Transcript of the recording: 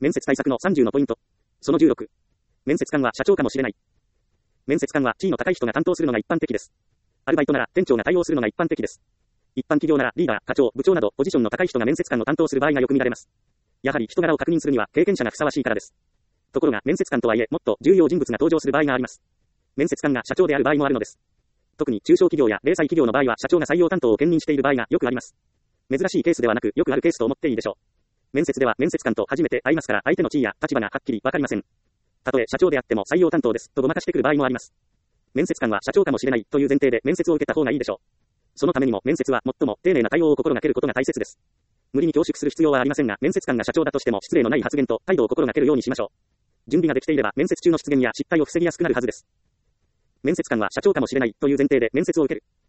面接対策の30のポイント。その16。面接官は社長かもしれない。面接官は地位の高い人が担当するのが一般的です。アルバイトなら店長が対応するのが一般的です。一般企業ならリーダー、課長、部長などポジションの高い人が面接官を担当する場合がよく見られます。やはり人柄を確認するには経験者がふさわしいからです。ところが面接官とはいえもっと重要人物が登場する場合があります。面接官が社長である場合もあるのです。特に中小企業や零細企業の場合は社長が採用担当を兼任している場合がよくあります。珍しいケースではなくよくあるケースと思っていいでしょう。面接では面接官と初めて会いますから相手の地位や立場がはっきりわかりません。たとえ社長であっても採用担当ですとごまかしてくる場合もあります。面接官は社長かもしれないという前提で面接を受けた方がいいでしょう。そのためにも面接は最も丁寧な対応を心がけることが大切です。無理に恐縮する必要はありませんが、面接官が社長だとしても失礼のない発言と態度を心がけるようにしましょう。準備ができていれば面接中の失言や失敗を防ぎやすくなるはずです。面接官は社長かもしれないという前提で面接を受ける。